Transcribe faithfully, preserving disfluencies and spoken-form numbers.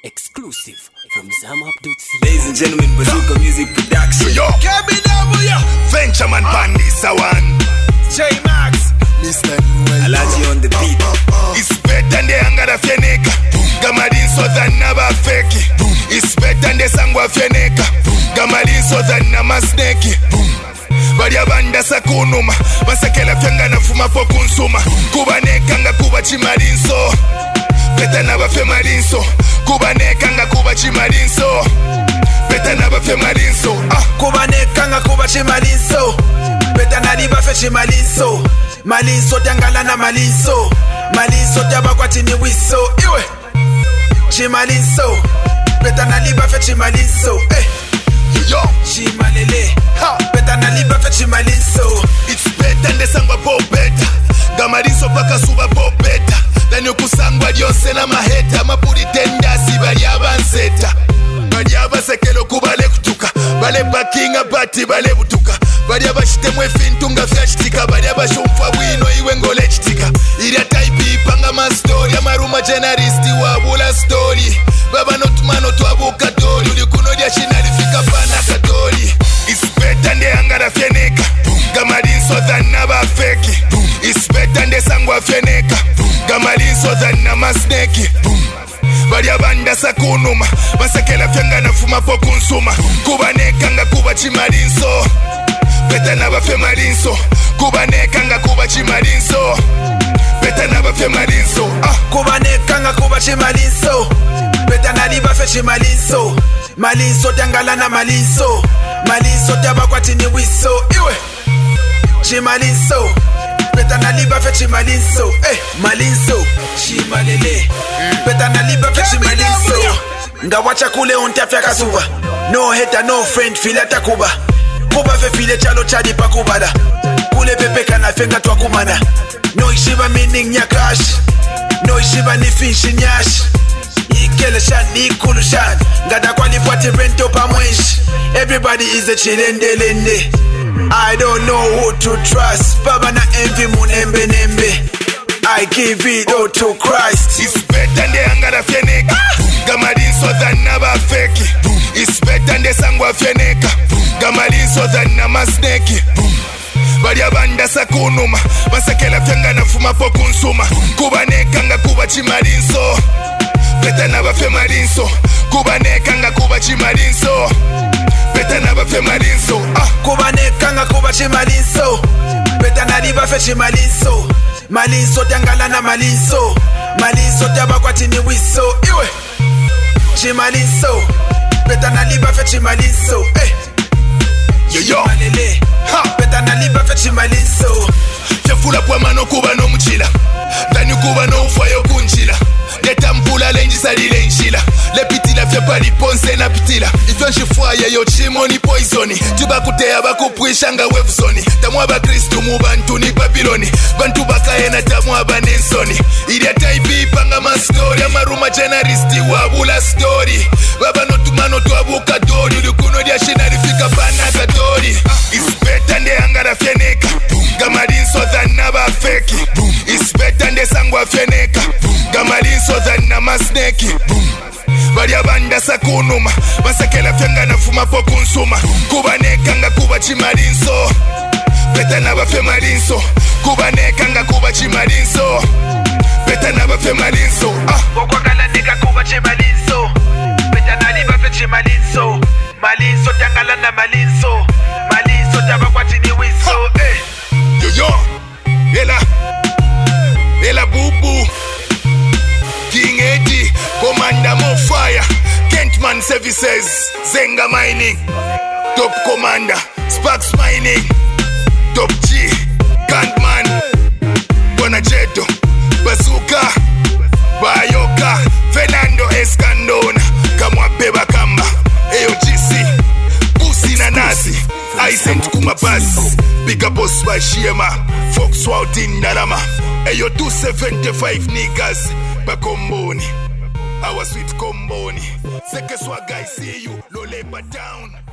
Exclusive from Zamup.c. Ladies and gentlemen, Bazooka Music Production. Yo, K B W, Ventureman Bandi Sawan, J Max, Mister Alaji on the beat. It's better than the Angara Feneka, Gamadin so than Naba Feki. It's better than the Sangwa Feneka, Gamadin so than Namasneki. Baria banda sakunuma, Masakela Fenga na fuma po kunsuma. Kubaneka nga kuba chimarinso, Beta naba fe marinso. Kubaneka nga kuba chimarinso, Beta naba fe marinso. Ah, Kubaneka nga kuba chimarinso, Beta naliba fe chimarinso. Malinso tangala na malinso, Malinso taba kwa tini wiso. Iwe chimarinso, Beta naliba fe chimarinso. Eh, yo, chimalele, ha, Beta naliba fe chimarinso. it's better than the sangwa po beta. Gamarinso paka suba po beta. Then you kusangwa dyose na maheta. Mapuri tenda si bali abanseta. Bali abasekelo kubale kutuka. Bale bakinga bati bale butuka. Bali abashitemwe fintunga fyachitika. Bali abashumfa bwino iwe ngole chitika. Iria taipi panga ma story. Amaruma generalisti wabula story. Baba notumano twabuka doli. Ulikuno dia shinali fika pana kadoli. It's better than the angara fyeneka. Gamarinso than naba feki. It's better than the sangwa fyeneka. Gamarinso than namasneki. Baria banda sakunuma, Masakela Fenga na fuma po kunsuma. Kubaneka nga kuba chimarinso, Beta naba fe marinso. Kubaneka nga kuba chimarinso, Beta naba fe marinso. Ah, Kubaneka nga kuba chimarinso, Beta naliba fe chimarinso. Malinso tangala na malinso, Malinso taba kwa tini wiso. Iwe chimarinso, Beta naliba fe chimarinso. Eh, malinso chimalele, Beta naliba fe chimarinso. Nga wacha kule untafya kasuba, no hater no friend fila takuba. Kuba fe file chalo chadi pa kubada. Kule pepe kana fenga twa kumana. No ishiba meaning nyakash, no ishiba ni fish nyash. Ikele shan ni kulu shan, Ngada kwa lipwati rento pa mwensh. Everybody is a chilendelende. I don't know who to trust. Baba na envy munembe nembe. I give it all to Christ. it's better than the angara fyeneka. Gamarinso than naba feki. It's better than the sangwa fyeneka. Gamarinso than namasneki. Baria banda sakunuma, Masakela Fenga na fuma po kunsuma. Kubaneka nga kuba chimarinso, Beta naba fe marinso. Kubaneka nga kuba chimarinso, Beta naba fe marinso. Ah, Kubaneka nga kuba chimarinso, Beta naliba fe chimarinso. Malinso tangala na malinso, Malinso taba kwa tini wiso. Iwe chimarinso, Beta naliba fe chimarinso. Eh, yo yo, chimalele, ha, Beta naliba fe chimarinso. Fyafula pwama no kuba no mchila. Dani kuba no ufayo kunchila. Leta mpula lenji sali lenchila. Lepitila fyapa liponse na pitila. Ifyo nshifwaya yo chimo ni poisoni. Tuba kutea baku puishanga webzoni. Tamwa ba kristu mu bantu ni Babiloni. Bantu bakaena tamwa ba nensoni. Iria taipi panga ma story. Amaruma generalisti wabula story. Baba notumano twabuka doli. Ulikuno dia shinari fika pana kadoli. It's better than the angara fyeneka. Gamarinso than naba feki. It's better than the sangwa fyeneka. Gamarinso than namasneki. Baria banda sakunuma, Masakela Fenga na fuma po kunsuma. Kubaneka nga kuba chimarinso, Beta naba fe marinso. Kubaneka nga kuba chimarinso, Beta naba fe marinso. Ah, Wakwakala nika kuba chimarinso, Beta naliba fe chimarinso. Malinso tangala na malinso, Malinso taba kwa tini wiso. Eh, yo yo, Ela, Ela bubu, King Eddie, Commander Mo Fire, Kentman Services, Zenga Mining, Top Commander, Sparks Mining, Top G, Gantman, Bonajetto, Bazooka, Bayoka, Fernando Escandona, Kamwa Beba Kamba, A O G C, Pussy Nanasi, Aisent Kumabas, Big up Boss by Shiema, Fox Woutin Narama, Ayo two seventy-five niggas, Bakomboni, our sweet Komboni, Sekeswa guy see you, Lolepa Town.